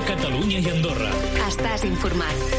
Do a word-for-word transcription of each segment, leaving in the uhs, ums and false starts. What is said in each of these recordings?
Catalunya i Andorra. Estàs informat.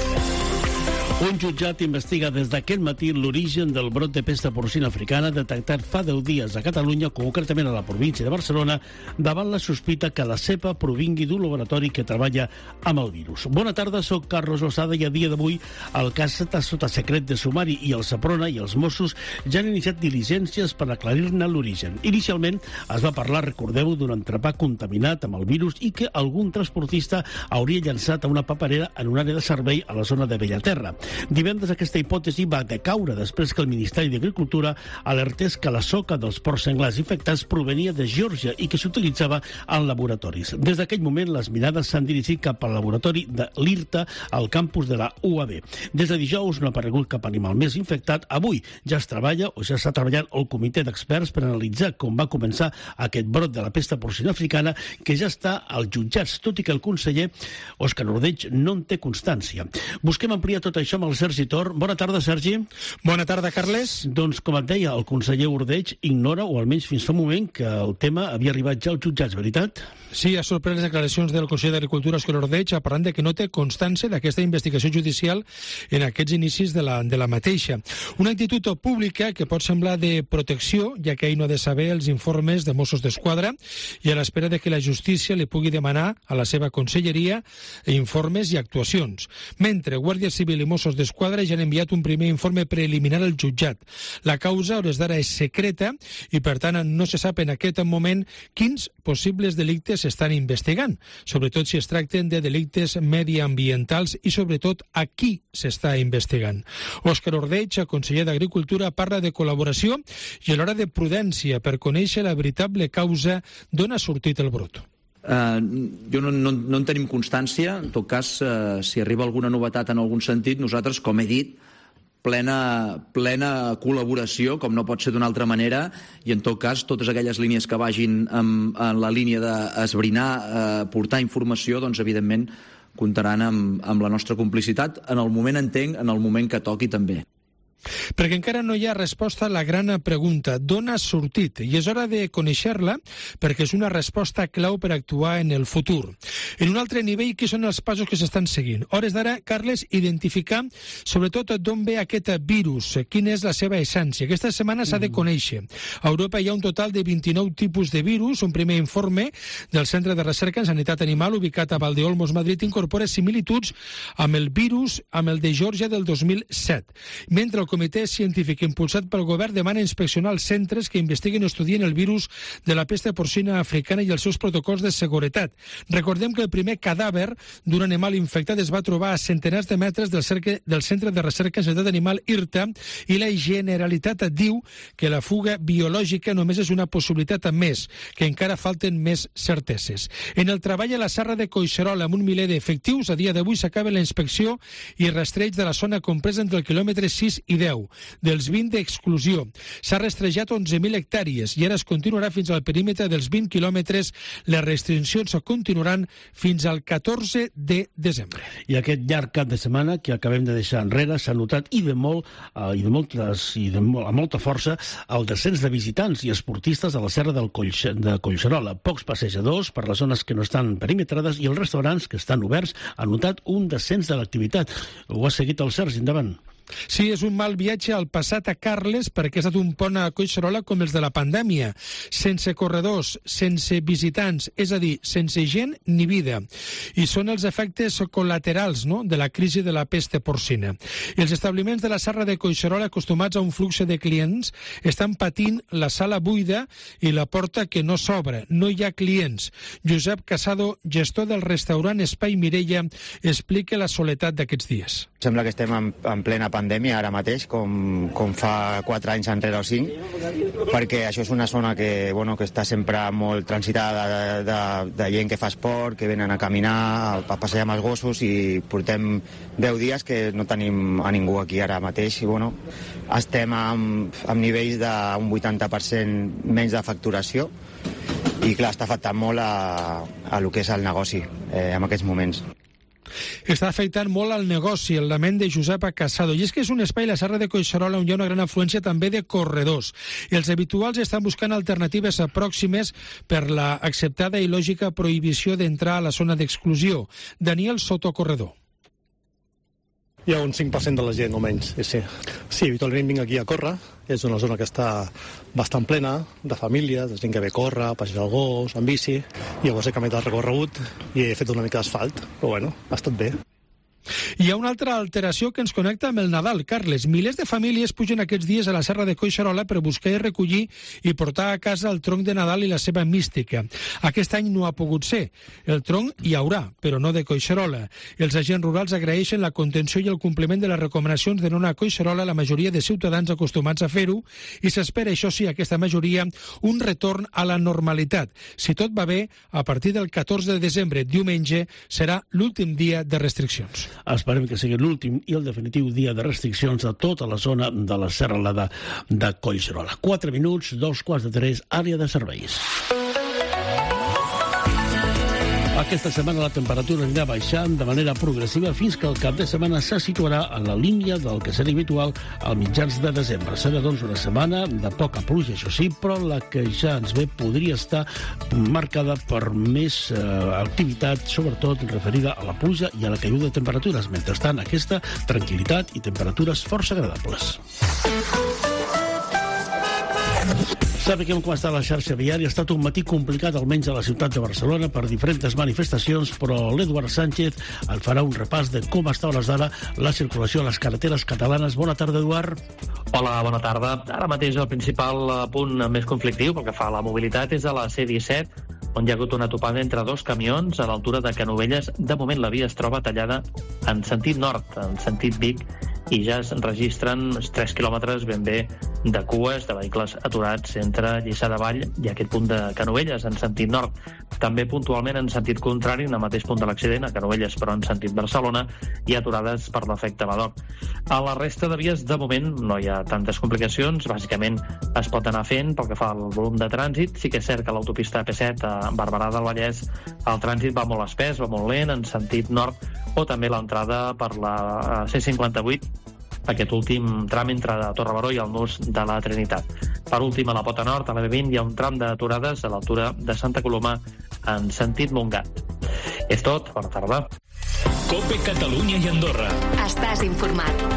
Un jutjat investiga des d'aquest matí l'origen del brot de pesta porcina africana detectat fa deu dies a Catalunya, concretament a la província de Barcelona, davant la sospita que la cepa provingui d'un laboratori que treballa amb el virus. Bona tarda, soc Carlos Osada i a dia d'avui el cas està sota secret de sumari i el Seprona i els Mossos ja han iniciat diligències per aclarir-ne l'origen. Inicialment es va parlar, recordeu, d'un entrepà contaminat amb el virus i que algun transportista hauria llançat a una paperera en una àrea de servei a la zona de Bellaterra. Divendres aquesta hipòtesi va decaure després que el Ministeri d'Agricultura alertés que la soca dels porcs senglars infectats provenia de Geòrgia i que s'utilitzava en laboratoris. Des d'aquell moment, les mirades s'han dirigit cap al laboratori de l'IRTA al campus de la U A B. Des de dijous no ha aparegut cap animal més infectat. Avui ja es treballa o ja està treballant el comitè d'experts per analitzar com va començar aquest brot de la pesta porcina africana, que ja està als jutjats, tot i que el conseller Òscar Ordeig no en té constància. Busquem ampliar tot això amb el Sergi Tor. Bona tarda, Sergi. Bona tarda, Carles. Doncs, com et deia, el conseller Ordeig ignora, o almenys fins fa un moment, que el tema havia arribat ja als jutjats, veritat? Sí, ha sorprès les declaracions del conseller d'Agricultura, Òscar Ordeig, parlant de que no té constància d'aquesta investigació judicial en aquests inicis de la, de la mateixa. Una actitud pública que pot semblar de protecció, ja que ell no ha de saber els informes de Mossos d'Esquadra i a l'espera de que la justícia li pugui demanar a la seva conselleria informes i actuacions. Mentre Guàrdia Civil i Mossos d'Esquadra ja han enviat un primer informe preliminar al jutjat. La causa, a hores d'ara, és secreta i, per tant, no se sap en aquest moment quins possibles delictes s'estan investigant, sobretot si es tracten de delictes mediambientals i, sobretot, a qui s'està investigant. Òscar Ordeig, conseller d'Agricultura, parla de col·laboració i alhora de prudència per conèixer la veritable causa d'on ha sortit el brot. Uh, jo no, no, no en tenim constància. En tot cas, uh, si arriba alguna novetat en algun sentit, nosaltres, com he dit, plena, plena col·laboració, com no pot ser d'una altra manera, i en tot cas totes aquelles línies que vagin en, en la línia d'esbrinar, uh, portar informació, doncs evidentment comptaran amb, amb la nostra complicitat en el moment, entenc, en el moment que toqui també. Perquè encara no hi ha resposta a la gran pregunta d'on ha sortit, i és hora de conèixer-la perquè és una resposta clau per actuar en el futur. En un altre nivell, què són els passos que s'estan seguint? Hores d'ara, Carles, identificar sobretot d'on ve aquest virus, quina és la seva essència. Aquesta setmana s'ha de conèixer. A Europa hi ha un total de vint-i-nou tipus de virus. Un primer informe del Centre de Recerca en Sanitat Animal, ubicat a Valdeolmos, Madrid, incorpora similituds amb el virus, amb el de Geòrgia del dos mil set. Mentre el El comitè científic impulsat pel govern demana inspeccionar els centres que investiguen i estudien el virus de la pesta porcina africana i els seus protocols de seguretat. Recordem que el primer cadàver d'un animal infectat es va trobar a centenars de metres del, cerque, del Centre de Recerca en Sanitat Animal IRTA i la Generalitat diu que la fuga biològica només és una possibilitat més, que encara falten més certeses. En el treball a la Serra de Collserola, amb un miler d'efectius, a dia d'avui s'acaba la inspecció i rastreig de la zona compresa entre el quilòmetre sis i deu, dels vint d'exclusió. S'ha rastrejat onze mil hectàrees i ara es continuarà fins al perímetre dels vint quilòmetres. Les restriccions continuaran fins al catorze de desembre. I aquest llarg cap de setmana que acabem de deixar enrere s'ha notat i de molt, eh, i de moltes, i de molt, amb molta força el descens de visitants i esportistes a la serra del Collse, de Collserola. Pocs passejadors per les zones que no estan perimetrades i els restaurants que estan oberts han notat un descens de l'activitat. Ho ha seguit el Sergi, endavant. Sí, és un mal viatge al passat a Carles perquè ha estat un pont a Collserola com els de la pandèmia, sense corredors, sense visitants, és a dir, sense gent ni vida. I són els efectes col·laterals, no?, de la crisi de la pesta porcina. I els establiments de la Serra de Collserola, acostumats a un flux de clients, estan patint la sala buida i la porta que no s'obre. No hi ha clients. Josep Casado, gestor del restaurant Espai Mireia, explica la soledat d'aquests dies. Sembla que estem en, en plena pandèmia ara mateix, com, com fa quatre anys enrere o cinc, perquè això és una zona que, bueno, que està sempre molt transitada de, de, de gent que fa esport, que venen a caminar, a, a passejar amb els gossos, i portem deu dies que no tenim a ningú aquí ara mateix, i bueno, estem amb, amb nivells d'un vuitanta per cent menys de facturació, i clar, està afectant molt a, a lo que és el negoci eh, en aquests moments. Està afectant molt al negoci, el lament de Josepa Casado. I és que és un espai, la Serra de Collserola, on hi ha una gran afluència també de corredors. I els habituals estan buscant alternatives pròximes per la acceptada i lògica prohibició d'entrar a la zona d'exclusió. Daniel Soto, corredor. Hi ha un cinc per cent de la gent, almenys, sí. Sí, habitualment vinc aquí a córrer, és una zona que està bastant plena de famílies, de gent que ve a córrer, passejar el gos, en bici, i llavors he canviat el recorregut i he fet una mica d'asfalt, però bueno, ha estat bé. Hi ha una altra alteració que ens connecta amb el Nadal, Carles. Milers de famílies pugen aquests dies a la Serra de Collserola per buscar i recollir i portar a casa el tronc de Nadal i la seva mística. Aquest any no ha pogut ser. El tronc hi haurà, però no de Collserola. Els agents rurals agraeixen la contenció i el compliment de les recomanacions de no anar a Collserola a la majoria de ciutadans acostumats a fer-ho i s'espera, això sí, aquesta majoria, un retorn a la normalitat. Si tot va bé, a partir del catorze de desembre, diumenge, serà l'últim dia de restriccions. Esperem que sigui l'últim i el definitiu dia de restriccions a tota la zona de la serralada de Collserola. Quatre minuts, dos quarts de tres, àrea de serveis. Aquesta setmana la temperatura anirà baixant de manera progressiva fins que el cap de setmana se situarà en la línia del que seria habitual al mitjans de desembre. Serà, doncs, una setmana de poca pluja, això sí, però la que ja ens ve podria estar marcada per més eh, activitat, sobretot referida a la pluja i a la caiguda de temperatures. Mentrestant, aquesta tranquil·litat i temperatures força agradables. Sabem com està la xarxa viària. Ha estat un matí complicat, almenys a la ciutat de Barcelona, per diferents manifestacions, però l'Eduard Sánchez el farà un repàs de com està a hores d'ara la circulació a les carreteres catalanes. Bona tarda, Eduard. Hola, bona tarda. Ara mateix el principal punt més conflictiu pel que fa a la mobilitat és a la C disset, on hi ha hagut una topada entre dos camions a l'altura de Canovelles. De moment la via es troba tallada en sentit nord, en sentit Vic, i ja es registren tres quilòmetres ben bé de cues de vehicles aturats entre Lliçà de Vall i aquest punt de Canovelles, en sentit nord. També puntualment en sentit contrari, en el mateix punt de l'accident, a Canovelles, però en sentit Barcelona, hi ha aturades per l'efecte Badoc. A la resta de vies, de moment, no hi ha tantes complicacions. Bàsicament es pot anar fent pel que fa al volum de trànsit. Sí que és cert que l'autopista A P set a Barberà del Vallès el trànsit va molt espès, va molt lent, en sentit nord, o també l'entrada per la C cinquanta-vuit, aquest últim tram entre Torrebaró i el nus de la Trinitat. Per últim, a la pota nord, a la B vint, hi ha un tram d'aturades a l'altura de Santa Coloma en sentit Montgat. És tot, bona tarda. COPE Catalunya i Andorra. Estàs informat.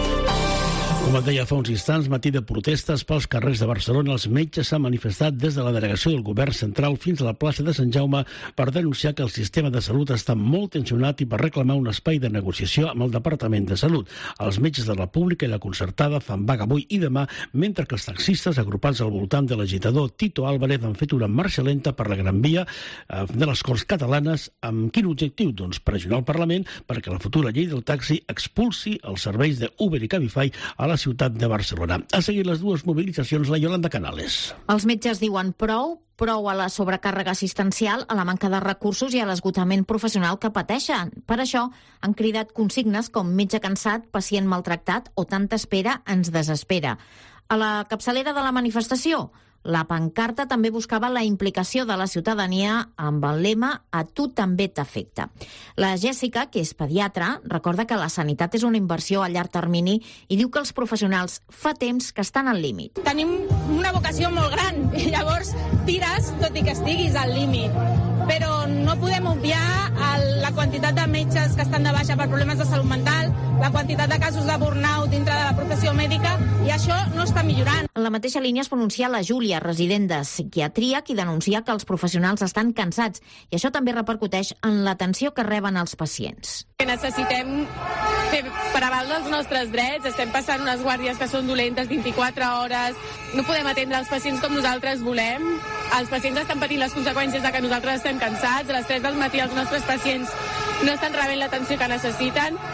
Com et deia fa uns instants, matí de protestes pels carrers de Barcelona. Els metges s'han manifestat des de la delegació del govern central fins a la plaça de Sant Jaume per denunciar que el sistema de salut està molt tensionat i per reclamar un espai de negociació amb el Departament de Salut. Els metges de la pública i la concertada fan vaga avui i demà, mentre que els taxistes agrupats al voltant de l'agitador Tito Álvarez han fet una marxa lenta per la Gran Via de les Corts Catalanes. Amb quin objectiu? Doncs pressionar el Parlament perquè la futura llei del taxi expulsi els serveis de Uber i Cabify a la la ciutat de Barcelona. Ha seguit les dues mobilitzacions la Yolanda Canales. Els metges diuen prou, prou a la sobrecàrrega assistencial, a la manca de recursos i a l'esgotament professional que pateixen. Per això han cridat consignes com metge cansat, pacient maltractat o tanta espera ens desespera. A la capçalera de la manifestació, la pancarta també buscava la implicació de la ciutadania amb el lema «A tu també t'afecta». La Jèssica, que és pediatra, recorda que la sanitat és una inversió a llarg termini i diu que els professionals fa temps que estan al límit. Tenim una vocació molt gran i llavors tires tot i que estiguis al límit. Però no podem obviar la quantitat de metges que estan de baixa per problemes de salut mental, la quantitat de casos de burnout dintre de la professió mèdica, i això no està millorant. En la mateixa línia es pronuncia la Júlia, resident de psiquiatria, qui denuncia que els professionals estan cansats, i això també repercuteix en l'atenció que reben els pacients. Necessitem fer prevaldre els nostres drets, estem passant unes guàrdies que són dolentes vint-i-quatre hores, no podem atendre els pacients com nosaltres volem, els pacients estan patint les conseqüències de que nosaltres estem cansats, a les tres del matí els nostres pacients no estan rebent l'atenció que necessiten.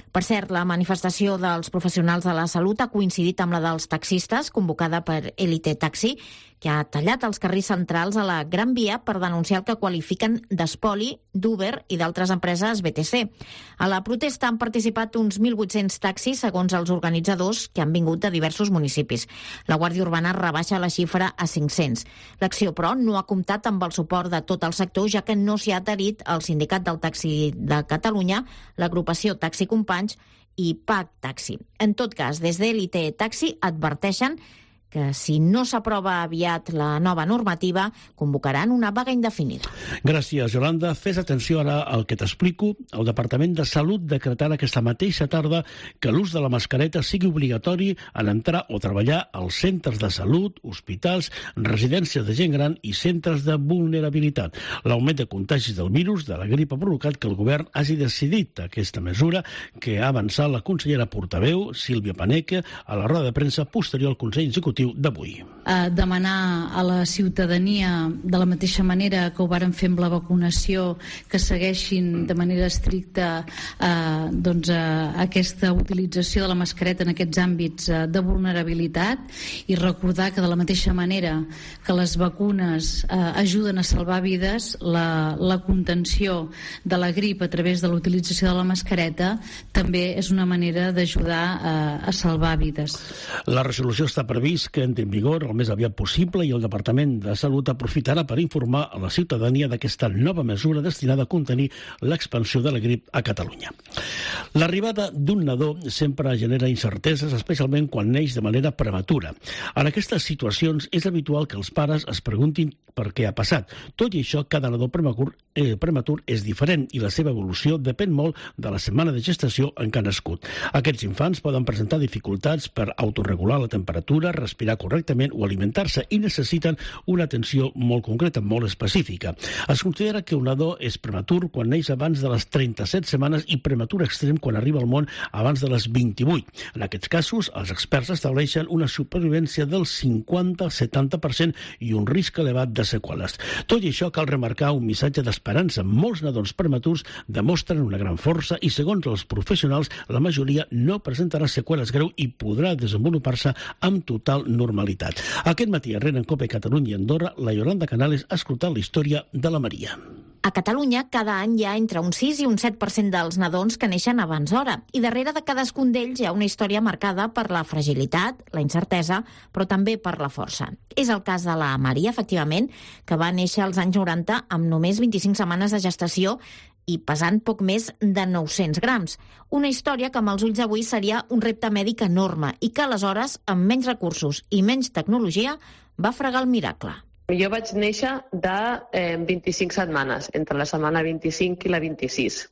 Per cert, la manifestació dels professionals de la salut ha coincidit amb la dels taxistes, convocada per Elite Taxi, que ha tallat els carrils centrals a la Gran Via per denunciar el que qualifiquen d'espoli d'Uber i d'altres empreses B T C. A la protesta han participat uns mil vuit-cents taxis, segons els organitzadors, que han vingut de diversos municipis. La Guàrdia Urbana rebaixa la xifra a cinc-cents. L'acció, però, no ha comptat amb el suport de tot el sector, ja que no s'hi ha adherit el Sindicat del Taxi de Catalunya, l'agrupació Taxi Companys i P A C Taxi. En tot cas, des d'Elite Taxi adverteixen que si no s'aprova aviat la nova normativa, convocaran una vaga indefinida. Gràcies, Yolanda. Fes atenció ara al que t'explico. El Departament de Salut decretarà aquesta mateixa tarda que l'ús de la mascareta sigui obligatori en entrar o treballar als centres de salut, hospitals, residències de gent gran i centres de vulnerabilitat. L'augment de contagis del virus de la grip ha provocat que el govern hagi decidit aquesta mesura que ha avançat la consellera portaveu, Sílvia Paneque, a la roda de premsa posterior al Consell Executiu d'avui. A demanar a la ciutadania, de la mateixa manera que ho varen fer amb la vacunació, que segueixin de manera estricta eh, doncs, eh, aquesta utilització de la mascareta en aquests àmbits eh, de vulnerabilitat, i recordar que de la mateixa manera que les vacunes eh, ajuden a salvar vides, la, la contenció de la grip a través de l'utilització de la mascareta també és una manera d'ajudar eh, a salvar vides. La resolució està previst que entri en vigor el més aviat possible i el Departament de Salut aprofitarà per informar a la ciutadania d'aquesta nova mesura destinada a contenir l'expansió de la grip a Catalunya. L'arribada d'un nadó sempre genera incerteses, especialment quan neix de manera prematura. En aquestes situacions és habitual que els pares es preguntin per què ha passat. Tot i això, cada nadó prematur, eh, prematur és diferent i la seva evolució depèn molt de la setmana de gestació en què ha nascut. Aquests infants poden presentar dificultats per autorregular la temperatura, respirar correctament o alimentar-se i necessiten una atenció molt concreta, molt específica. Es considera que un nadó és prematur quan neix abans de les trenta-set setmanes i prematur extrem quan arriba al món abans de les vint-i-vuit. En aquests casos, els experts estableixen una supervivència del cinquanta al setanta per cent i un risc elevat de seqüeles. Tot i això, cal remarcar un missatge d'esperança. Molts nadons prematurs demostren una gran força i, segons els professionals, la majoria no presentarà seqüeles greus i podrà desenvolupar-se amb total normalitat. Aquest matí, a Reren Cope Catalunya i Andorra, la Yolanda Canales ha escoltat la història de la Maria. A Catalunya, cada any hi ha entre un sis i un set per cent dels nadons que neixen abans d'hora, i darrere de cadascun d'ells hi ha una història marcada per la fragilitat, la incertesa, però també per la força. És el cas de la Maria, efectivament, que va néixer als anys noranta amb només vint-i-cinc setmanes de gestació i pesant poc més de nou-cents grams. Una història que amb els ulls d'avui seria un repte mèdic enorme i que aleshores, amb menys recursos i menys tecnologia, va fregar el miracle. Jo vaig néixer de eh, vint-i-cinc setmanes, entre la setmana vint-i-cinc i la vint-i-sis.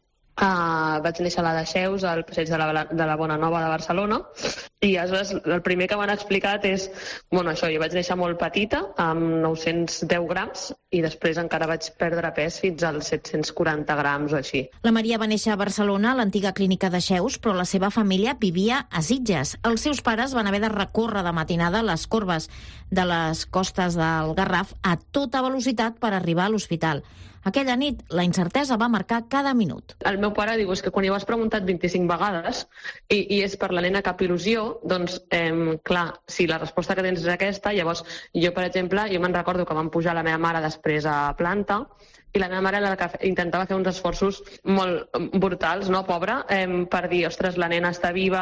Uh, vaig néixer a la Dexeus, al passeig de la, de la Bona Nova de Barcelona, i aleshores el primer que m'han explicat és, bueno, això, jo vaig néixer molt petita, amb nou-cents deu grams, i després encara vaig perdre pes fins als set-cents quaranta grams o així. La Maria va néixer a Barcelona, a l'antiga clínica Dexeus, però la seva família vivia a Sitges. Els seus pares van haver de recórrer de matinada les corbes de les costes del Garraf a tota velocitat per arribar a l'hospital. Aquella nit, la incertesa va marcar cada minut. El meu pare diu, és que quan hi ho has preguntat vint-i-cinc vegades i, i és per la nena cap il·lusió, doncs, eh, clar, si la resposta que tens és aquesta, llavors jo, per exemple, jo me'n recordo que vam pujar la meva mare després a planta i la meva mare era la que intentava fer uns esforços molt brutals, no, pobra, eh, per dir, ostres, la nena està viva,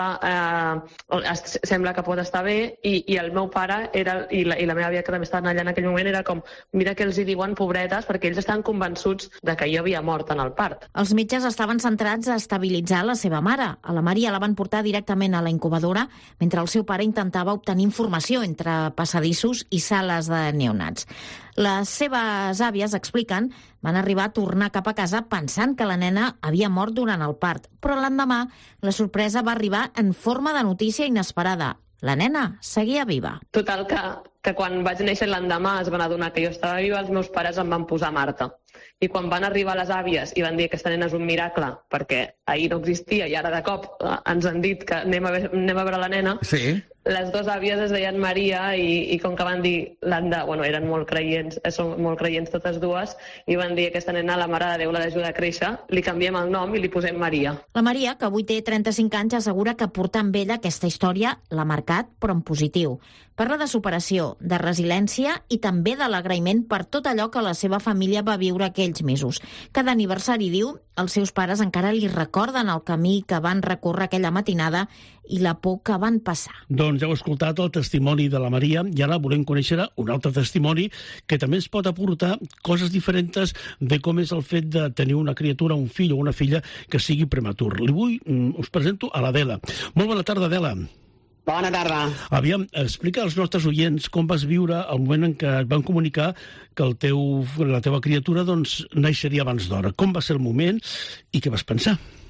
eh, sembla que pot estar bé, i, i el meu pare era, i, la, i la meva àvia, que també estaven allà en aquell moment, era com, mira que els hi diuen pobretes, perquè ells estaven convençuts de que jo havia mort en el part. Els metges estaven centrats a estabilitzar la seva mare. A la Maria la van portar directament a la incubadora, mentre el seu pare intentava obtenir informació entre passadissos i sales de neonats. Les seves àvies, expliquen, van arribar a tornar cap a casa pensant que la nena havia mort durant el part, però l'endemà la sorpresa va arribar en forma de notícia inesperada. La nena seguia viva. Total, que, que quan vaig néixer l'endemà es van adonar que jo estava viva, els meus pares em van posar Marta. I quan van arribar les àvies i van dir que aquesta nena és un miracle, perquè ahir no existia i ara de cop ens han dit que anem a, ve- anem a veure la nena, sí. les dues àvies es deien Maria i, i com que van dir, l'Anda, bueno, eren molt creients, són molt creients totes dues, i van dir aquesta nena, la Mare de Déu, l'ha d'ajudar a créixer, li canviem el nom i li posem Maria. La Maria, que avui té trenta-cinc anys, assegura que portar amb ella aquesta història l'ha marcat, però en positiu. Parla de superació, de resiliència i també de l'agraïment per tot allò que la seva família va viure aquells mesos. Cada aniversari, diu, els seus pares encara li recorden el camí que van recórrer aquella matinada i la por que van passar. Doncs ja heu escoltat el testimoni de la Maria i ara volem conèixer un altre testimoni que també ens pot aportar coses diferents de com és el fet de tenir una criatura, un fill o una filla que sigui prematur. Li vull, us presento a l'Adela. Molt bona tarda, Adela. Bona tarda. Aviam, explica als nostres oients com vas viure el moment en què et van comunicar que el teu, la teva criatura doncs, naixeria abans d'hora. Com va ser el moment i què vas pensar?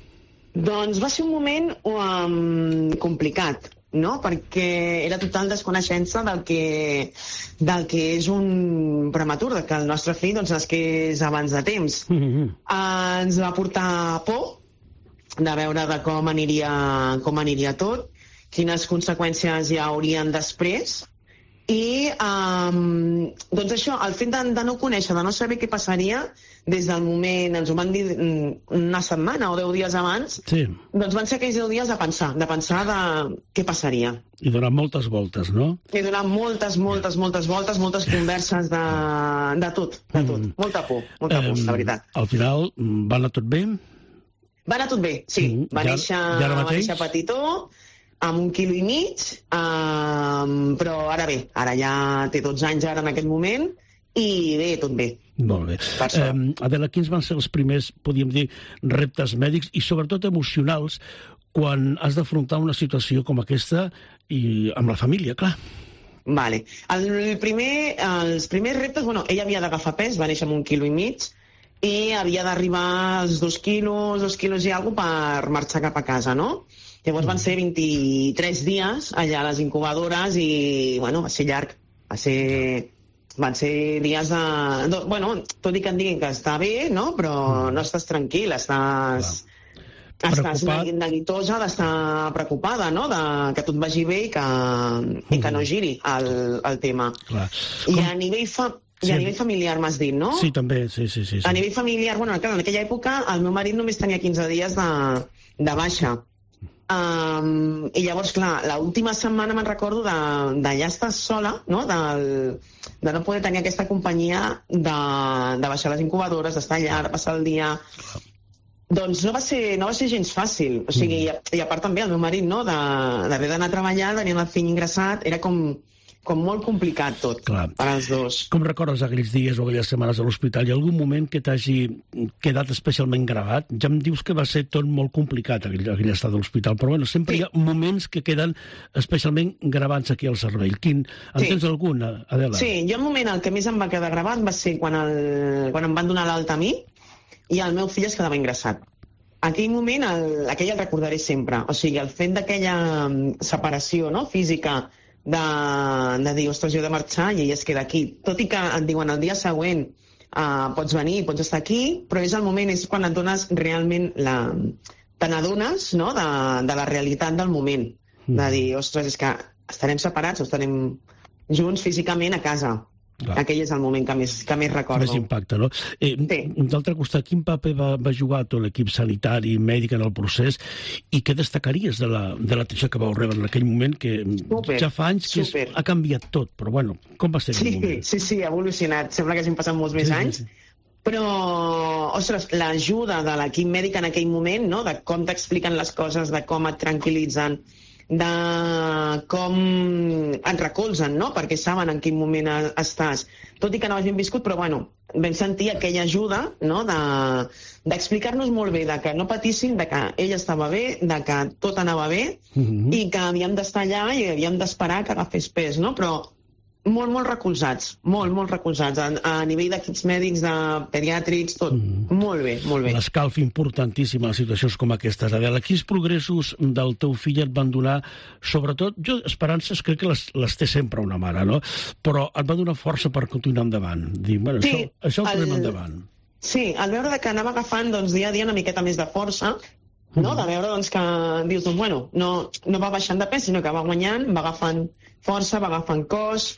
Doncs va ser un moment um, complicat, no? Perquè era total desconeixença del que, del que és un prematur, que el nostre fill doncs, nasqués abans de temps. Mm-hmm. Uh, ens va portar por de veure de com aniria, com aniria tot, quines conseqüències hi haurien després. I um, doncs això, el fet de, de no conèixer, de no saber què passaria, des del moment, ens ho van dir una setmana o deu dies abans, sí. Doncs van ser aquells deu dies de pensar, de pensar de què passaria. I donar moltes voltes, no? I donar moltes, moltes, moltes voltes, moltes converses de, de tot, de tot. Mm. Molta por, molta por, um, la veritat. Al final, va anar tot bé? Va anar tot bé, sí. Mm. Va, ja, néixer, ja va néixer petitó, amb un quilo i mig, um, però ara bé, ara ja té dotze anys ara en aquest moment, i bé, tot bé. Molt bé. Eh, Adela, quins van ser els primers, podríem dir, reptes mèdics i sobretot emocionals quan has d'afrontar una situació com aquesta i amb la família, clar? Vale. El primer, els primers reptes, bueno, ella havia d'agafar pes, va néixer amb un quilo i mig, i havia d'arribar als dos quilos, dos quilos i alguna cosa per marxar cap a casa, no? Llavors van ser vint-i-tres dies allà a les incubadores i, bueno, va ser llarg. Va ser... Van ser dies de... Bueno, tot i que em diguin que està bé, no? Però no estàs tranquil, estàs... Estàs neguitosa d'estar preocupada, no? De que tot vagi bé i que, i que no giri el, el tema. Clar. I a nivell fa... I a nivell familiar m'has dit, no? Sí, també, sí, sí, sí. A nivell familiar, bueno, en aquella època el meu marit només tenia quinze dies de, de baixa. Um, I llavors, clar, l'última setmana me'n recordo d'allà estar sola, no? Del, de no poder tenir aquesta companyia de, de baixar les incubadores, d'estar allà, de passar el dia. Doncs no va ser, no va ser gens fàcil. O sigui, mm. i, i a part també el meu marit, no? D'haver d'anar a treballar, tenir el fill ingressat, era com... com molt complicat tot, clar, per als dos. Com recordes aquells dies o aquelles setmanes a l'hospital? Hi ha algun moment que t'hagi quedat especialment gravat? Ja em dius que va ser tot molt complicat aquell, aquell estat de l'hospital, però bueno, sempre sí. Hi ha moments que queden especialment gravats aquí al cervell. Quin, en sí. Tens algun, Adela? Sí, jo un moment el que més em va quedar gravat va ser quan, el, quan em van donar l'alta a mi i el meu fill es quedava ingressat. Aquell moment, el, aquell el recordaré sempre. O sigui, el fet d'aquella separació, no?, física, de, de dir, ostres, jo he de marxar i ell es queda aquí. Tot i que et diuen el dia següent uh, pots venir, pots estar aquí, però és el moment, és quan et dones realment la... te n'adones, no?, de, de la realitat del moment. De dir, ostres, és que estarem separats o estarem junts físicament a casa. Clar. Aquell és el moment que més, que més recordo. Més impacte, no? Eh, sí. D'altre costat, quin paper va, va jugar tot l'equip sanitari i mèdic en el procés i què destacaries de l'atenció que vau rebre en aquell moment que super, ja fa anys que es, ha canviat tot, però bueno, com va ser sí, el moment? Sí, sí, ha evolucionat. Sembla que hagin passat molts més sí, anys. Sí, sí. Però, ostres, l'ajuda de l'equip mèdic en aquell moment, no?, de com t'expliquen les coses, de com et tranquil·litzen, de com et recolzen, no?, perquè saben en quin moment estàs. Tot i que no ho hagin viscut, però bueno, vam sentir aquella ajuda, no?, de, d'explicar-nos molt bé, de que no patissin, de que ell estava bé, de que tot anava bé, mm-hmm. i que havíem d'estar allà i havíem d'esperar que agafés pes, no?, però molt, molt recolzats, molt, molt recolzats, a, a nivell d'equips mèdics, de pediàtrics, tot, mm. molt bé, molt bé. L'escalf importantíssim en situacions com aquestes. Adela, quins progressos del teu fill et van donar, sobretot, jo esperances crec que les, les té sempre una mare, no?, però et va donar força per continuar endavant. Dir, bueno, sí, això, això ho posem endavant. Sí, al veure que anava agafant doncs, dia a dia una miqueta més de força, no? De veure doncs, que dius, doncs, bueno, no, no va baixant de pes, sinó que va guanyant, va agafant força, va agafant cos,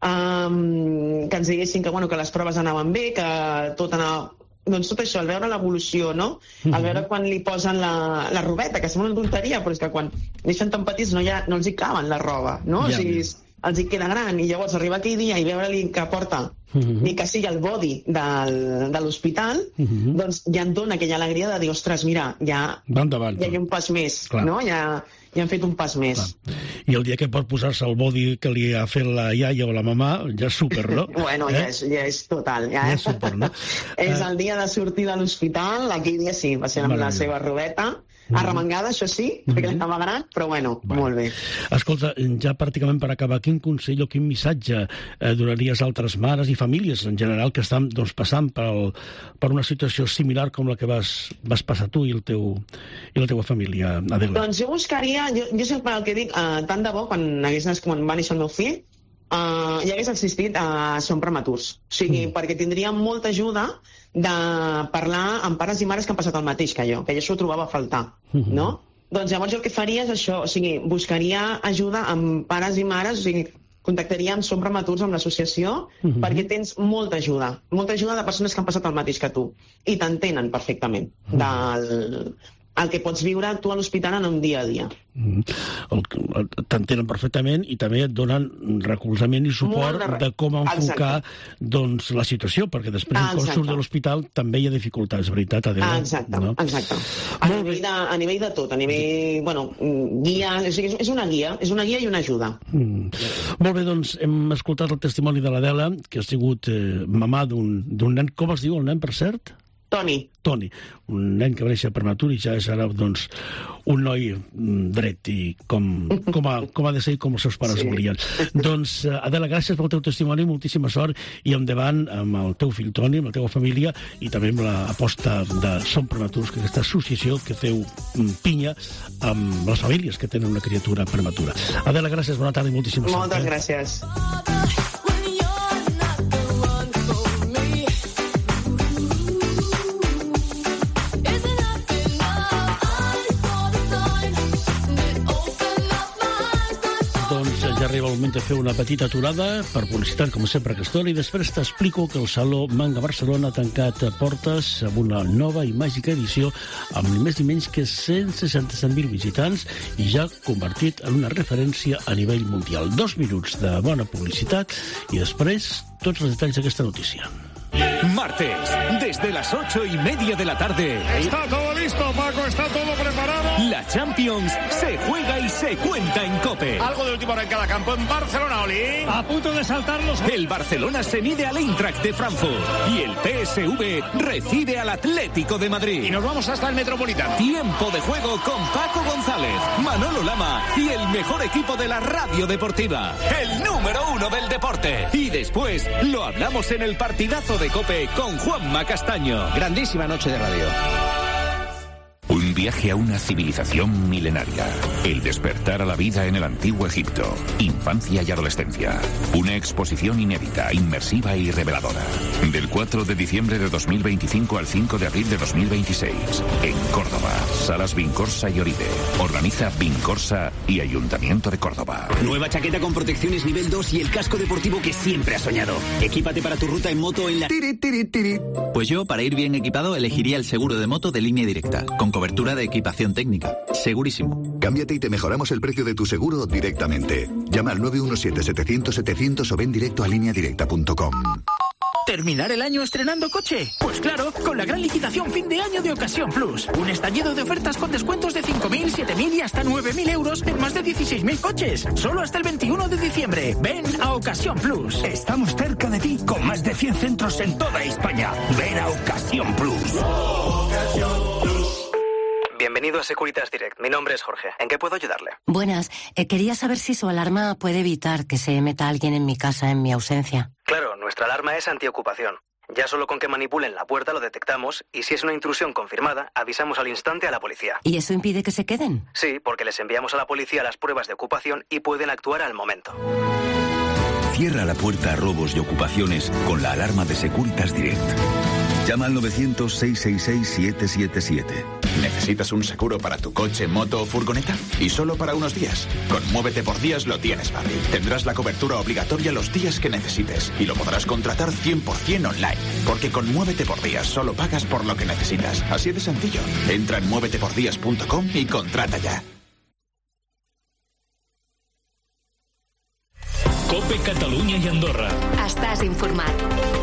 um, que ens diguessin que, bueno, que les proves anaven bé, que tot anava... Doncs tot això, al veure l'evolució, no? Al veure quan li posen la, la robeta, que sembla una tonteria, però és que quan neixen tan petits no, ha, no els hi caben la roba, no? Ja, o sigui, els hi queda gran, i llavors arriba aquell dia i veure-li que porta uh-huh. ni que sigui el body del, de l'hospital, uh-huh. doncs ja et dona aquella alegria de dir, ostres, mira, ja, endavant, ja hi ha un pas més, clar. No? Ja, ja han fet un pas més. Clar. I el dia que pot posar-se el body que li ha fet la iaia o la mamà, ja és súper, no? Bueno, eh? ja, és, ja és total. Ja, ja és súper, no? És el dia de sortir de l'hospital, aquell dia sí, va ser amb la seva robeta, arremangada, això sí, mm-hmm. perquè l'estava gran, però bueno, bueno, molt bé. Escolta, ja pràcticament per acabar, quin consell o quin missatge eh, donaries a altres mares i famílies en general que estan doncs, passant per, el, per una situació similar com la que vas, vas passar tu i, el teu, i la teva família, Adela? Doncs jo buscaria, jo, jo sempre el que dic, eh, tant de bo, quan, hagués, quan va néixer el meu fill, Uh, ja hagués existit uh, Som Prematurs. O sigui, mm. perquè tindria molta ajuda de parlar amb pares i mares que han passat el mateix que jo, que jo això ho trobava a faltar, mm-hmm. no? Doncs llavors el que faria és això, o sigui, buscaria ajuda amb pares i mares, o sigui, contactaria amb Som Prematurs, amb l'associació, mm-hmm. perquè tens molta ajuda, molta ajuda de persones que han passat el mateix que tu, i t'entenen perfectament mm. del... el que pots viure tu a l'hospital en un dia a dia. Mm. T'entenen perfectament i també et donen recolzament i suport de, de com enfocar doncs, la situació, perquè després ah, quan surts de l'hospital també hi ha dificultats, veritat, Adela? Ah, exacte, no? exacte. A nivell, de, a nivell de tot, a nivell, bueno, guia, o sigui, és una guia, és una guia i una ajuda. Mm. Molt bé, doncs hem escoltat el testimoni de l'Adela, que ha sigut eh, mamà d'un nen, com es diu el nen, per cert? Toni. Toni, un nen que va néixer prematur i ja és ara, doncs, un noi dret i com, com, ha, com ha de ser i com els seus pares sí. volien. Doncs, Adela, gràcies pel teu testimoni, moltíssima sort i endavant amb el teu fill Toni, amb la teva família i també amb l'aposta de Som Prematurs, que és aquesta associació que feu pinya amb les famílies que tenen una criatura prematura. Adela, gràcies, bona tarda i moltíssima sort. Moltes eh? gràcies. Ja arriba el moment de fer una petita aturada per publicitat, com sempre, a aquesta hora, i després t'explico que el Saló Manga Barcelona ha tancat portes amb una nova i màgica edició amb ni més ni menys que cent seixanta-set mil visitants i ja convertit en una referència a nivell mundial. Dos minuts de bona publicitat i després tots els detalls d'aquesta notícia. Martes, desde las ocho y media de la tarde. Está todo listo, Paco, está todo preparado. La Champions se juega y se cuenta en COPE. Algo de última hora en cada campo en Barcelona, Oli. A punto de saltar los... El Barcelona se mide al Eintracht de Frankfurt y el P S V recibe al Atlético de Madrid. Y nos vamos hasta el Metropolitano. Tiempo de juego con Paco González, Manolo Lama y el mejor equipo de la radio deportiva. El número uno del deporte. Y después lo hablamos en el partidazo de COPE con Juanma Castaño. Grandísima noche de radio. Un viaje a una civilización milenaria. El despertar a la vida en el antiguo Egipto. Infancia y adolescencia. Una exposición inédita, inmersiva y reveladora. Del cuatro de diciembre de dos mil veinticinco al cinco de abril de dos mil veintiséis. En Córdoba. Salas Vincorsa y Oride. Organiza Vincorsa y Ayuntamiento de Córdoba. Nueva chaqueta con protecciones nivel dos y el casco deportivo que siempre has soñado. Equípate para tu ruta en moto en la... Tiri, tiri, tiri. Pues yo, para ir bien equipado, elegiría el seguro de moto de Línea Directa. Con cobertura de equipación técnica. Segurísimo. Cámbiate y te mejoramos el precio de tu seguro directamente. Llama al nueve uno siete, setecientos, setecientos o ven directo a línea directa punto com. ¿Terminar el año estrenando coche? Pues claro, con la gran liquidación fin de año de Ocasión Plus. Un estallido de ofertas con descuentos de cinco mil, siete mil y hasta nueve mil euros en más de dieciséis mil coches. Solo hasta el veintiuno de diciembre. Ven a Ocasión Plus. Estamos cerca de ti con más de cien centros en toda España. Ven a Ocasión Plus. Ocasión Plus. Bienvenido a Securitas Direct. Mi nombre es Jorge. ¿En qué puedo ayudarle? Buenas. Eh, quería saber si su alarma puede evitar que se meta alguien en mi casa en mi ausencia. Claro, nuestra alarma es antiocupación. Ya solo con que manipulen la puerta lo detectamos y si es una intrusión confirmada, avisamos al instante a la policía. ¿Y eso impide que se queden? Sí, porque les enviamos a la policía las pruebas de ocupación y pueden actuar al momento. Cierra la puerta a robos y ocupaciones con la alarma de Securitas Direct. Llama al novecientos, seiscientos sesenta y seis, siete siete siete. ¿Necesitas un seguro para tu coche, moto o furgoneta? Y solo para unos días. Con Muévete por Días lo tienes fácil. Tendrás la cobertura obligatoria los días que necesites y lo podrás contratar cien por ciento online. Porque con Muévete por Días solo pagas por lo que necesitas. Así de sencillo. Entra en muévete por días punto com y contrata ya. COPE Catalunya i Andorra. Estàs informat.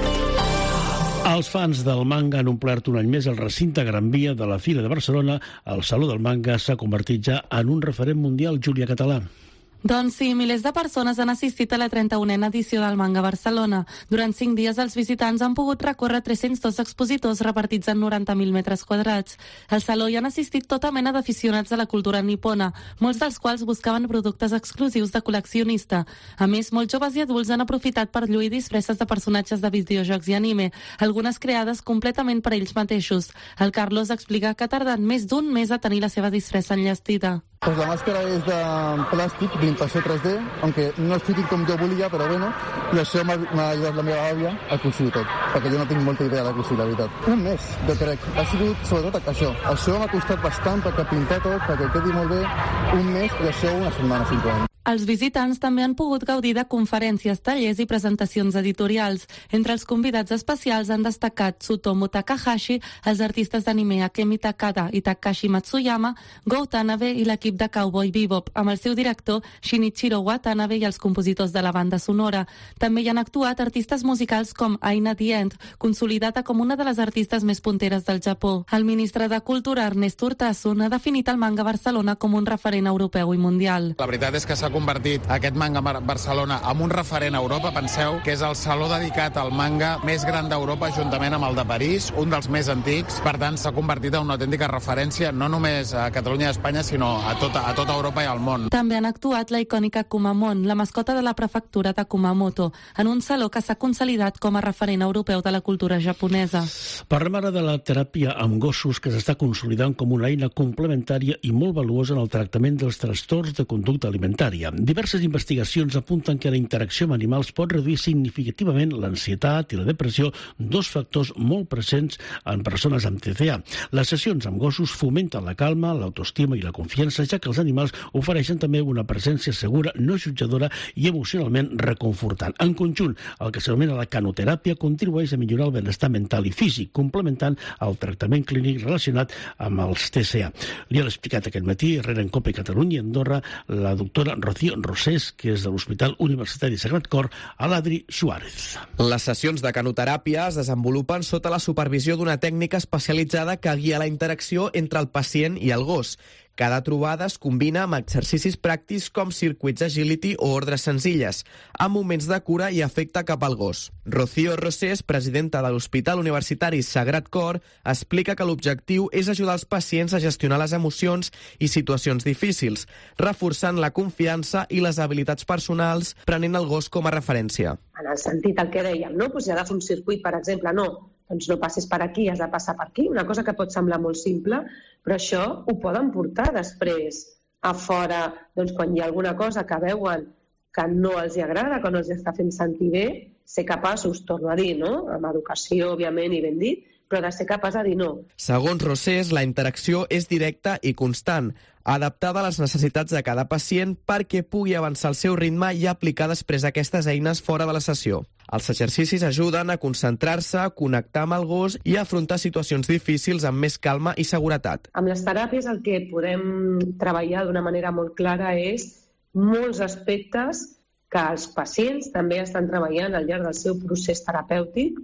Els fans del manga han omplert un any més el recinte Gran Via de la Fira de Barcelona. El Saló del Manga s'ha convertit ja en un referent mundial, Júlia Català. Doncs sí, milers de persones han assistit a la trenta-unena edició del Manga Barcelona. Durant cinc dies els visitants han pogut recórrer tres-cents dos expositors repartits en noranta mil metres quadrats. Al Saló hi han assistit tota mena d'aficionats a la cultura nipona, molts dels quals buscaven productes exclusius de col·leccionista. A més, molts joves i adults han aprofitat per lluir disfresses de personatges de videojocs i anime, algunes creades completament per ells mateixos. El Carlos explica que ha tardat més d'un mes a tenir la seva disfressa enllestida. Pues la màscara és de plàstic, d'impressió tres D, aunque no és fític com jo volia, però bueno, i això m'ha ajudat la meva àvia a cosir tot, perquè jo no tinc molta idea de cosir, la veritat. Un mes, jo crec. Ha sigut sobretot això. Això m'ha costat bastant perquè pintar tot, perquè quedi molt bé, un mes i això una setmana, simplement. Els visitants també han pogut gaudir de conferències, tallers i presentacions editorials. Entre els convidats especials han destacat Tsutomu Takahashi, els artistes d'anime Akemi Takada i Takashi Matsuyama, Go Tanabe i l'equip de Cowboy Bebop, amb el seu director Shinichiro Watanabe i els compositors de la banda sonora. També hi han actuat artistes musicals com Aina Dient, consolidada com una de les artistes més punteres del Japó. El ministre de Cultura, Ernest Urtasun, ha definit el Manga Barcelona com un referent europeu i mundial. La veritat és que s'ha convertit aquest Manga Barcelona en un referent a Europa. Penseu que és el saló dedicat al manga més gran d'Europa, juntament amb el de París, un dels més antics. Per tant, s'ha convertit en una autèntica referència no només a Catalunya i a Espanya, sinó a tota, a tota Europa i al món. També han actuat la icònica Kumamon, la mascota de la prefectura de Kumamoto, en un saló que s'ha consolidat com a referent europeu de la cultura japonesa. Parlem ara de la teràpia amb gossos, que s'està consolidant com una eina complementària i molt valuosa en el tractament dels trastorns de conducta alimentària. Diverses investigacions apunten que la interacció amb animals pot reduir significativament l'ansietat i la depressió, dos factors molt presents en persones amb T C A. Les sessions amb gossos fomenten la calma, l'autoestima i la confiança, ja que els animals ofereixen també una presència segura, no jutjadora i emocionalment reconfortant. En conjunt, el que s'anomena la canoteràpia contribueix a millorar el benestar mental i físic, complementant el tractament clínic relacionat amb els T C A. Li ha explicat aquest matí, rere en COPE Catalunya i Andorra, la doctora Rocío Rosés, que és de l'Hospital Universitari Sagrat Cor, a l'Adri Suárez. Les sessions de canoteràpia es desenvolupen sota la supervisió d'una tècnica especialitzada que guia la interacció entre el pacient i el gos. Cada trobada es combina amb exercicis pràctics com circuits agility o ordres senzilles, amb moments de cura i afecte cap al gos. Rocío Rosés, presidenta de l'Hospital Universitari Sagrat Cor, explica que l'objectiu és ajudar els pacients a gestionar les emocions i situacions difícils, reforçant la confiança i les habilitats personals, prenent el gos com a referència. En el sentit el que dèiem, no? Pues si agafo un circuit, per exemple, no, doncs no passis per aquí, has de passar per aquí, una cosa que pot semblar molt simple, però això ho poden portar després a fora, doncs quan hi ha alguna cosa que veuen que no els agrada, que no els està fent sentir bé, ser capaços, torno a dir, no? Amb educació, òbviament, i ben dit, però de ser capaç de dir no. Segons Rosés, la interacció és directa i constant, adaptada a les necessitats de cada pacient perquè pugui avançar al seu ritme i aplicar després aquestes eines fora de la sessió. Els exercicis ajuden a concentrar-se, a connectar amb el gos i a afrontar situacions difícils amb més calma i seguretat. Amb les teràpies el que podem treballar d'una manera molt clara és molts aspectes que els pacients també estan treballant al llarg del seu procés terapèutic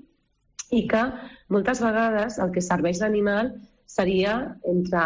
i que moltes vegades el que serveix l'animal seria, entre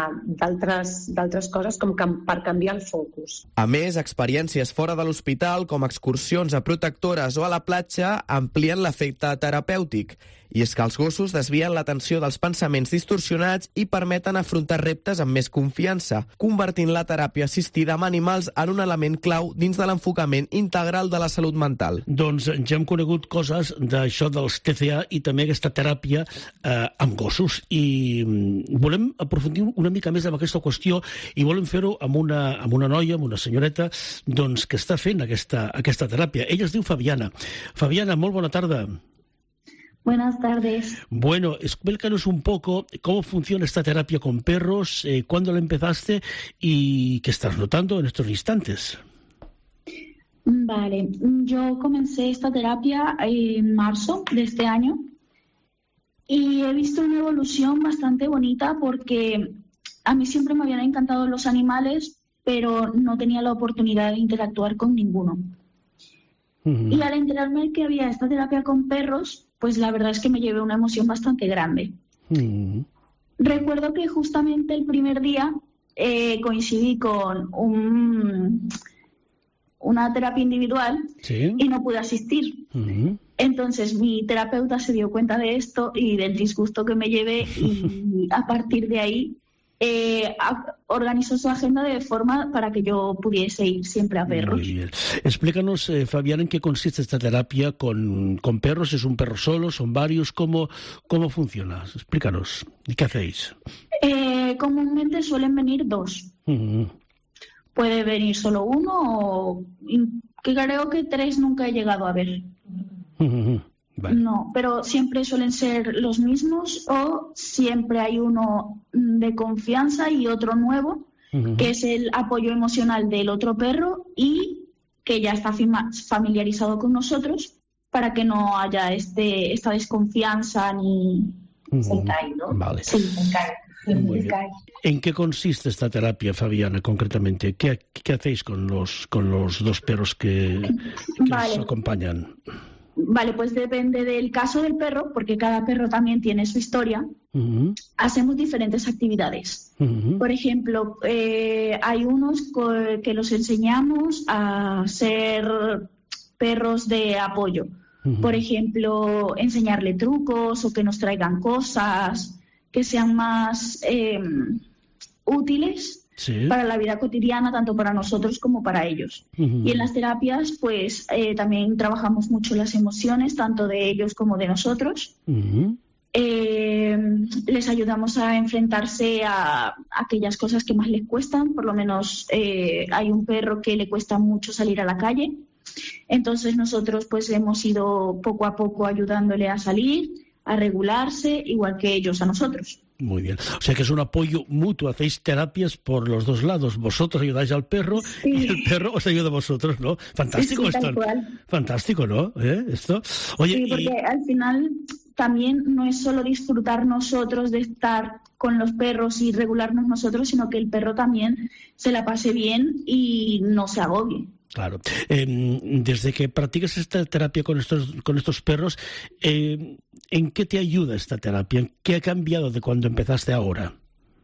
d'altres coses, com per canviar el focus. A més, experiències fora de l'hospital, com excursions a protectores o a la platja, amplien l'efecte terapèutic. I és que els gossos desvien l'atenció dels pensaments distorsionats i permeten afrontar reptes amb més confiança, convertint la teràpia assistida amb animals en un element clau dins de l'enfocament integral de la salut mental. Doncs ja hem conegut coses d'això dels T C A i també aquesta teràpia eh, amb gossos. I volem aprofundir una mica més en aquesta qüestió i volem fer-ho amb una, amb una noia, amb una senyoreta, doncs, que està fent aquesta, aquesta teràpia. Ella es diu Fabiana. Fabiana, molt bona tarda. Buenas tardes. Bueno, explícanos un poco cómo funciona esta terapia con perros, eh, cuándo la empezaste y qué estás notando en estos instantes. Vale, yo comencé esta terapia en marzo de este año y he visto una evolución bastante bonita porque a mí siempre me habían encantado los animales, pero no tenía la oportunidad de interactuar con ninguno. Uh-huh. Y al enterarme que había esta terapia con perros, pues la verdad es que me llevé una emoción bastante grande. Uh-huh. Recuerdo que justamente el primer día eh, coincidí con un, una terapia individual, ¿sí?, y no pude asistir. Uh-huh. Entonces mi terapeuta se dio cuenta de esto y del disgusto que me llevé y a partir de ahí Eh, organizó su agenda de forma para que yo pudiese ir siempre a perros. Muy bien. Explícanos, eh, Fabián, en qué consiste esta terapia con, con perros. ¿Es un perro solo? ¿Son varios? ¿Cómo, cómo funciona? Explícanos. ¿Y qué hacéis? Eh, comúnmente suelen venir dos. Uh-huh. Puede venir solo uno o que creo que tres nunca he llegado a ver. Uh-huh. Vale. No, pero siempre suelen ser los mismos o siempre hay uno de confianza y otro nuevo, uh-huh, que es el apoyo emocional del otro perro y que ya está familiarizado con nosotros para que no haya este esta desconfianza ni uh-huh, se cae, ¿no? Vale. Sí, se cae. Muy bien. ¿En qué consiste esta terapia, Fabiana, concretamente? ¿Qué, qué hacéis con los con los dos perros que, que vale. os acompañan? Vale, pues depende del caso del perro, porque cada perro también tiene su historia. Uh-huh. Hacemos diferentes actividades. Uh-huh. Por ejemplo, eh, hay unos co- que los enseñamos a ser perros de apoyo. Uh-huh. Por ejemplo, enseñarle trucos o que nos traigan cosas que sean más eh, útiles. Sí. Para la vida cotidiana, tanto para nosotros como para ellos. Uh-huh. Y en las terapias, pues eh, también trabajamos mucho las emociones, tanto de ellos como de nosotros. Uh-huh. Eh, les ayudamos a enfrentarse a, a aquellas cosas que más les cuestan. Por lo menos eh, hay un perro que le cuesta mucho salir a la calle. Entonces nosotros pues hemos ido poco a poco ayudándole a salir, a regularse, igual que ellos a nosotros. Muy bien. O sea que es un apoyo mutuo, hacéis terapias por los dos lados. Vosotros ayudáis al perro, sí, y el perro os ayuda a vosotros, ¿no? Fantástico, sí, esto. Fantástico, ¿no? ¿Eh? Esto. Oye, sí, porque y... al final también no es solo disfrutar nosotros de estar con los perros y regularnos nosotros, sino que el perro también se la pase bien y no se agobie. Claro. Eh, desde que practicas esta terapia con estos con estos perros, eh, ¿en qué te ayuda esta terapia? ¿Qué ha cambiado de cuando empezaste ahora?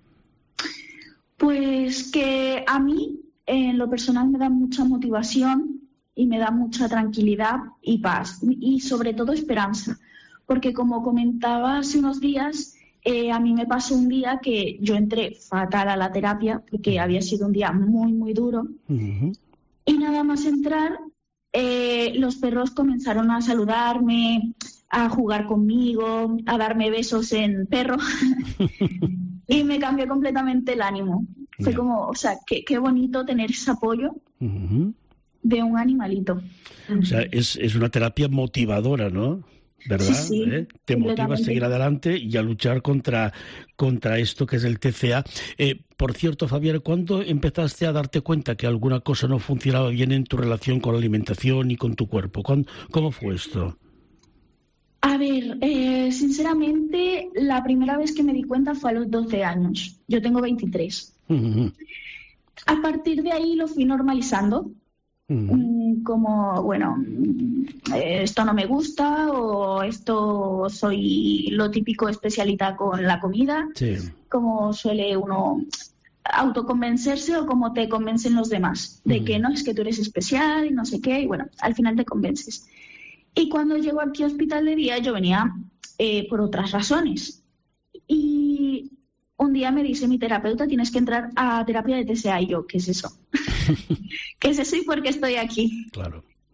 Pues que a mí, en lo personal, me da mucha motivación y me da mucha tranquilidad y paz. Y sobre todo esperanza. Porque como comentaba hace unos días, eh, a mí me pasó un día que yo entré fatal a la terapia porque había sido un día muy, muy duro. Uh-huh. Y nada más entrar, eh, los perros comenzaron a saludarme, a jugar conmigo, a darme besos en perro. Y me cambió completamente el ánimo. Fue yeah. como, o sea, qué, qué bonito tener ese apoyo uh-huh. de un animalito. O sea, es, es una terapia motivadora, ¿no? ¿Verdad? Sí, sí, ¿Eh? Te motiva a seguir adelante y a luchar contra, contra esto que es el T C A. Eh, por cierto, Fabián, ¿cuándo empezaste a darte cuenta que alguna cosa no funcionaba bien en tu relación con la alimentación y con tu cuerpo? ¿Cómo fue esto? A ver, eh, sinceramente, la primera vez que me di cuenta fue a los doce años. Yo tengo veintitrés. Uh-huh. A partir de ahí lo fui normalizando. Uh-huh. Como, bueno, esto no me gusta o esto soy lo típico especialita con la comida, sí. Como suele uno autoconvencerse o como te convencen los demás, de uh-huh. que no, es que tú eres especial y no sé qué, y bueno, al final te convences. Y cuando llego aquí a Hospital de Día yo venía eh, por otras razones y un día me dice mi terapeuta, tienes que entrar a terapia de T C A. Y yo, ¿qué es eso? ¿Qué es eso y por qué estoy aquí? Claro.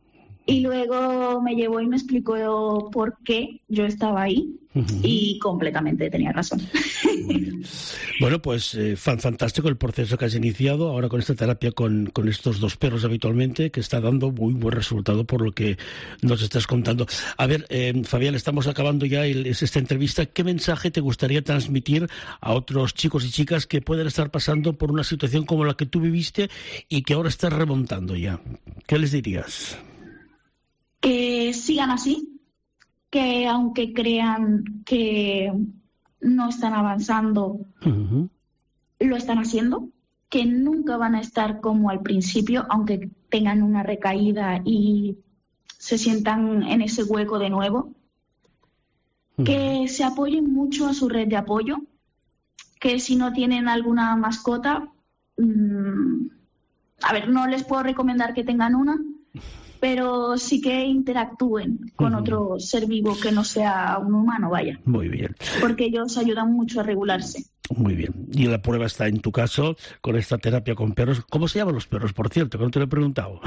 Y luego me llevó y me explicó por qué yo estaba ahí uh-huh. y completamente tenía razón. Bueno, pues eh, fantástico el proceso que has iniciado ahora con esta terapia con, con estos dos perros habitualmente, que está dando muy buen resultado por lo que nos estás contando. A ver, eh, Fabián, estamos acabando ya el, esta entrevista. ¿Qué mensaje te gustaría transmitir a otros chicos y chicas que pueden estar pasando por una situación como la que tú viviste y que ahora estás remontando ya? ¿Qué les dirías? Que sigan así, que aunque crean que no están avanzando, uh-huh. lo están haciendo, que nunca van a estar como al principio, aunque tengan una recaída y se sientan en ese hueco de nuevo, uh-huh. que se apoyen mucho a su red de apoyo, que si no tienen alguna mascota, mmm, a ver, no les puedo recomendar que tengan una, pero sí que interactúen con uh-huh. otro ser vivo que no sea un humano, vaya. Muy bien. Porque ellos ayudan mucho a regularse. Muy bien. Y la prueba está en tu caso, con esta terapia con perros. ¿Cómo se llaman los perros, por cierto? Que no te lo he preguntado.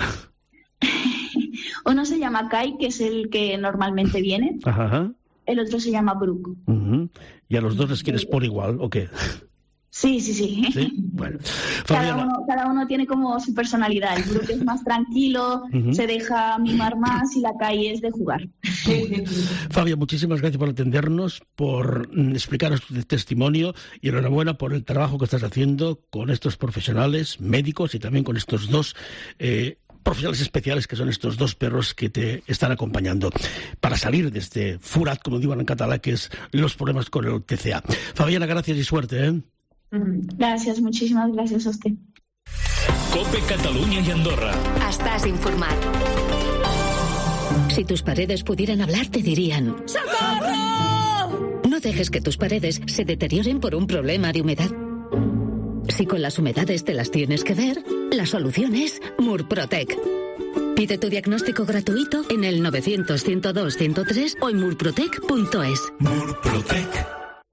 Uno se llama Kai, que es el que normalmente viene. Ajá. El otro se llama Brooke. Uh-huh. ¿Y a los dos les quieres por igual o qué? Sí, sí, sí. ¿Sí? Bueno. Cada uno, cada uno tiene como su personalidad. El Brooke es más tranquilo, uh-huh. se deja mimar más y la calle es de jugar. Fabia, muchísimas gracias por atendernos, por explicarnos tu testimonio y enhorabuena por el trabajo que estás haciendo con estos profesionales, médicos y también con estos dos eh, profesionales especiales que son estos dos perros que te están acompañando para salir de este furat, como digo en catalán, que es los problemas con el T C A. Fabiana, gracias y suerte, ¿eh? Gracias, muchísimas gracias a usted. COPE Cataluña y Andorra. Estás informado. Si tus paredes pudieran hablar, te dirían: ¡socorro! No dejes que tus paredes se deterioren por un problema de humedad. Si con las humedades te las tienes que ver, la solución es Murprotec. Pide tu diagnóstico gratuito en el novecientos, ciento dos, ciento tres o en murprotec punto es. Murprotec.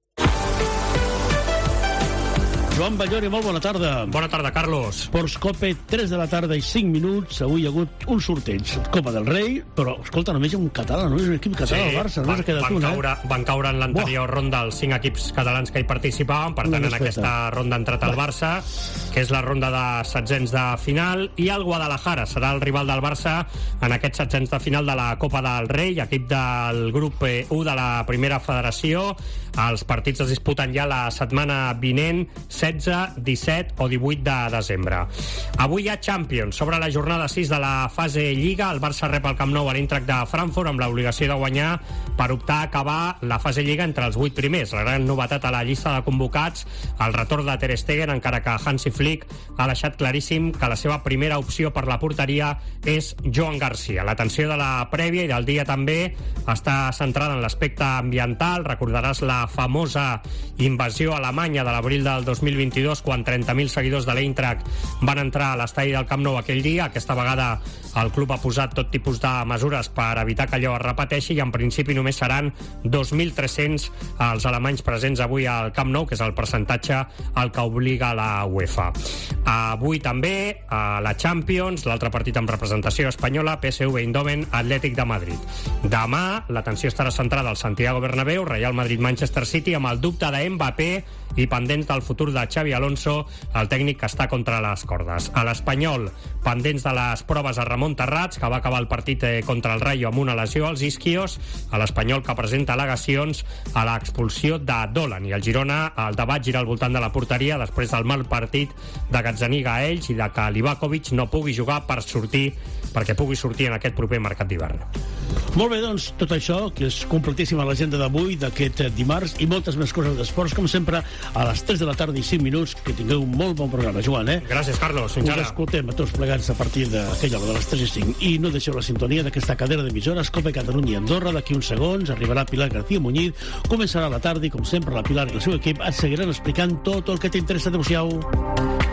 Joan Ballori, molt bona tarda. Bona tarda, Carlos. Ports Cope, tres de la tarda i cinc minuts. Avui hi ha hagut un sorteig. Copa del Rei, però, escolta, només hi ha un català, només un equip català, sí, el Barça. Van, van, una, caure, eh? van caure en l'anterior Buah. ronda els cinc equips catalans que hi participaven. Per tant, en aquesta ronda ha entrat el Barça, que és la ronda de setzents de final, i el Guadalajara serà el rival del Barça en aquests setzents de final de la Copa del Rei, equip del grup u de la primera federació. Els partits es disputen ja la setmana vinent, setze, disset o divuit de desembre. Avui hi ha Champions. Sobre la jornada sis de la fase Lliga, el Barça rep al Camp Nou a l'Eintracht de Frankfurt amb l'obligació de guanyar per optar a acabar la fase Lliga entre els vuit primers. La gran novetat a la llista de convocats, el retorn de Ter Stegen, encara que Hansi Flick ha deixat claríssim que la seva primera opció per la porteria és Joan Garcia. L'atenció de la prèvia i del dia també està centrada en l'aspecte ambiental. Recordaràs la famosa invasió alemanya de l'abril del dos mil vint-i-dos, quan trenta mil seguidors de l'Eintracht van entrar a l'estadi del Camp Nou aquell dia. Aquesta vegada el club ha posat tot tipus de mesures per evitar que allò es repeteixi i en principi només seran dos mil tres-cents els alemanys presents avui al Camp Nou, que és el percentatge al que obliga la UEFA. Avui també a la Champions, l'altre partit amb representació espanyola, P S V Eindhoven, Atlètic de Madrid. Demà l'atenció estarà centrada al Santiago Bernabéu, Real Madrid-Manchester City, amb el dubte de Mbappé i pendents del futur de Xavi Alonso, el tècnic que està contra les cordes. A l'Espanyol, pendents de les proves a Ramon Terrats, que va acabar el partit contra el Rayo amb una lesió als isquios, a l'Espanyol que presenta al·legacions a l'expulsió de Dolan, i el Girona, el debat gira al voltant de la porteria després del mal partit de Gazzaniga a ells i de que Livakovic no pugui jugar per sortir, perquè pugui sortir en aquest proper mercat d'hivern. Molt bé, doncs, tot això, que és completíssima l'agenda d'avui, d'aquest dimarts, i moltes més coses d'esports, com sempre, a les tres de la tarda i cinc minuts. Que tingueu un molt bon programa, Joan, eh? Gràcies, Carlos. Fins ara. Us escoltem a tots plegats a partir d'aquella hora de les tres i cinc. I no deixeu la sintonia d'aquesta cadena d'emissores COPE Catalunya i Andorra. D'aquí uns segons arribarà Pilar García Muñiz, començarà la tarda i, com sempre, la Pilar i el seu equip et seguiran explicant tot el que t'interessa. Adéu-siau.